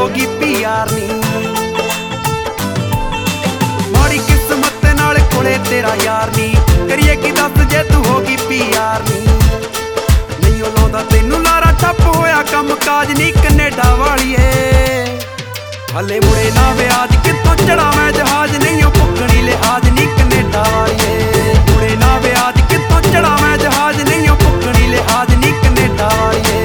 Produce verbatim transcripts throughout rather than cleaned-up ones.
होगी पीआर नी। माड़ी किस्मत नाल कोले तेरा यार नी, करिए की दस जे तू होगी पीआर नी। नहीं लाउंदा तैनू लारा ठप होया कम काज नी कनेडा वालीए। हले मुड़े ना व्याज कितों चढ़ा मैं जहाज, नहीं पुकनी लिहाज नी कनेडा वालीए। मुड़े ना व्याज कितों चढ़ा मैं जहाज, नहीं पुकनी लिहाज नी कनेडा वालीए।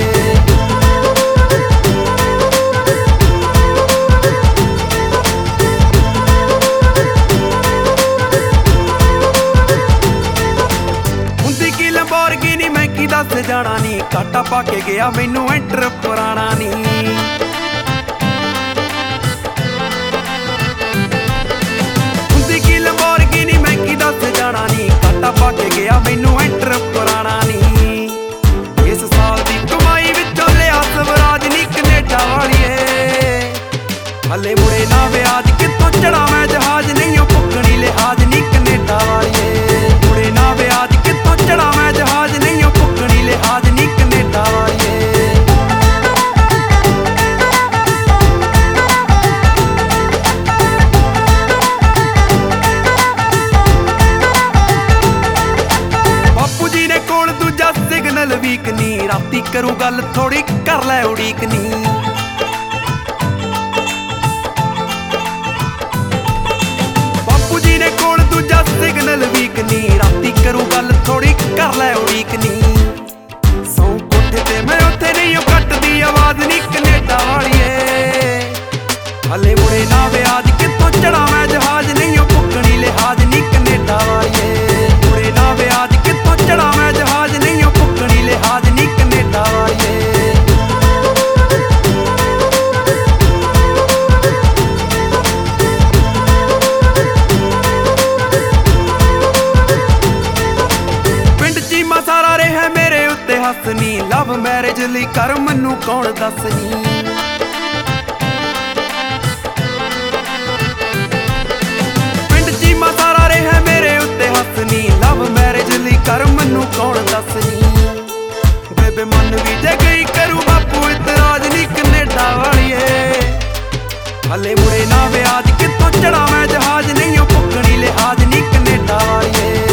लंबोर्गिनी मैं की दस जाना नी, काटा पा के गया मैनू एंटर पुराना नी। हुंदी की लंबोर्गिनी मैं की दस जाना नी, काटा पा के गया मैनू एंटर पुराना नी। इस साल दी कमाई विचों लिया स्वराज नी कनेडा वालीए। हले मुड़े ना व्याज कितों चढ़ा मैं जहाज, नहीं पुकनी लिहाज नी कनेडा वालीए। मुड़े ना व्याज कितों चढ़ा मैं जहाज, नहीं पुकनी लिहाज नी कनेडा वालीए। बापू जी ने कोल दूजा सिग्नल वीक नी, राती करूं गल थोड़ी कर लै उड़ीक नी। बापू जी ने कोल दूजा सिग्नल वीक नी, राती करूं गल थोड़ी कर लै उड़ीक नी। सौ कोठे ते मैं उत्थे नहीं कटदी आवाज नी कनेडा वालीए। हले मुड़े ना व्याज कितों चढ़ा मैं जहाज, नहीं पुकनी लिहाज नी कनेडा वालीए। मुड़े ना व्याज कितों चढ़ा मैं जहाज, नहीं पुकनी लिहाज नी कनेडा वालीए। सारा रहा मेरे उत्ते हसनी, लव मैरिज लई कर मैनू कौन दसनी। पिंड चीमा सारा रहा मेरे उत्ते हसनी, लव मैरिज लई कर मैनू कौन दसनी। बेबे मन भी जे गई करू बापू इतराज नी कनेडा वालीए। हले मुड़े ना व्याज कितों चढ़ा मैं जहाज, नहीं पुकनी लिहाज नी कनेडा वालीए।